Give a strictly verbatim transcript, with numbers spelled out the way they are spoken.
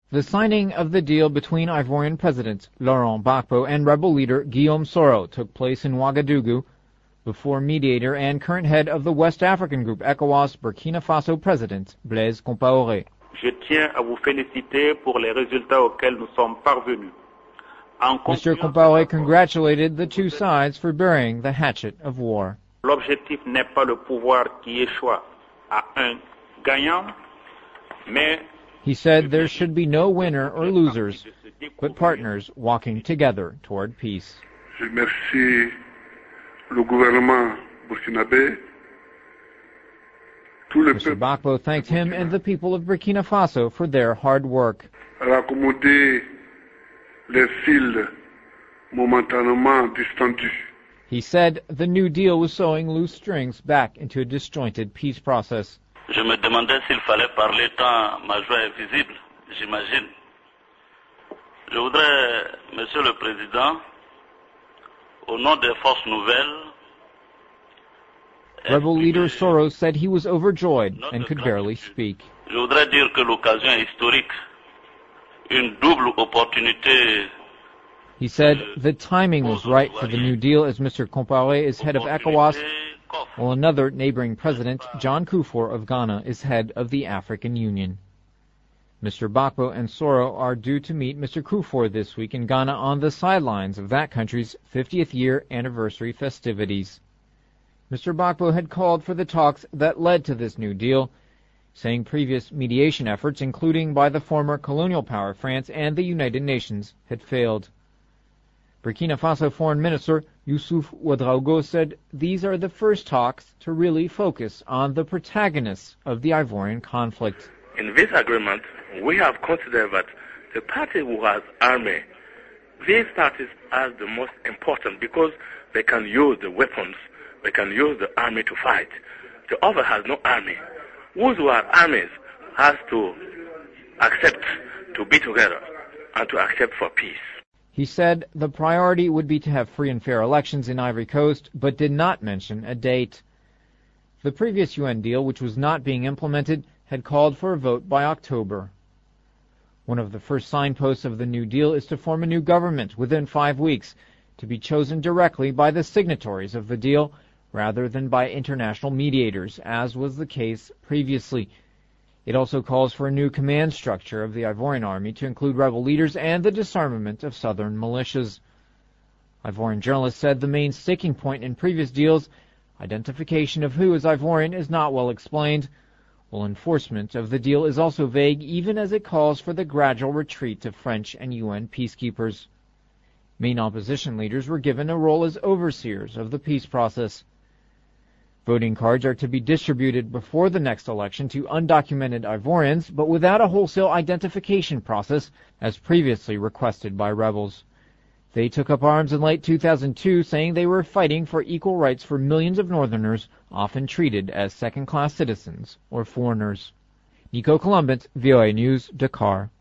The signing of the deal between Ivorian President Laurent Gbagbo and rebel leader Guillaume Soro took place in Ouagadougou before mediator and current head of the West African Group ECOWAS Burkina Faso President Blaise Compaoré. Je tiens à vous féliciter pour les résultats auxquels nous sommes parvenus. Mister Compaoré congratulated the two sides for burying the hatchet of war. L'objectif n'est pas le pouvoir qui échoue à un gagnant, mais he said there should be no winner or losers, but partners walking together toward peace. Je remercie le gouvernement burkinabé. Mister Gbagbo thanked him and the people of Burkina Faso for their hard work. Raccommoder les fils momentanément distendus. He said the New Deal was sewing loose strings back into a disjointed peace process. Je me demandais s'il fallait parler tant ma joie est visible, j'imagine. Je voudrais, Monsieur le Président, au nom des forces nouvelles, Rebel leader Soros said he was overjoyed and could barely speak. Je voudrais dire que l'occasion est historique, une double opportunité. He said the timing was right for the New Deal as Mister Compaoré is head of ECOWAS, while another neighboring president, John Kufuor of Ghana, is head of the African Union. Mister Gbagbo and Soro are due to meet Mister Kufuor this week in Ghana on the sidelines of that country's fiftieth year anniversary festivities. Mister Gbagbo had called for the talks that led to this New Deal, saying previous mediation efforts, including by the former colonial power France and the United Nations, had failed. Burkina Faso Foreign Minister Youssouf Ouedraogo said these are the first talks to really focus on the protagonists of the Ivorian conflict. In this agreement, we have considered that the party who has army, these parties are the most important because they can use the weapons, they can use the army to fight. The other has no army. Those who have armies has to accept to be together and to accept for peace. He said the priority would be to have free and fair elections in Ivory Coast, but did not mention a date. The previous U N deal, which was not being implemented, had called for a vote by October. One of the first signposts of the New Deal is to form a new government within five weeks, to be chosen directly by the signatories of the deal, rather than by international mediators, as was the case previously. It also calls for a new command structure of the Ivorian army to include rebel leaders and the disarmament of southern militias. Ivorian journalists said the main sticking point in previous deals, identification of who is Ivorian, is not well explained, while enforcement of the deal is also vague, even as it calls for the gradual retreat of French and U N peacekeepers. Main opposition leaders were given a role as overseers of the peace process. Voting cards are to be distributed before the next election to undocumented Ivorians, but without a wholesale identification process, as previously requested by rebels. They took up arms in late two thousand two, saying they were fighting for equal rights for millions of Northerners, often treated as second-class citizens or foreigners. Nico Columbus, V O A News, Dakar.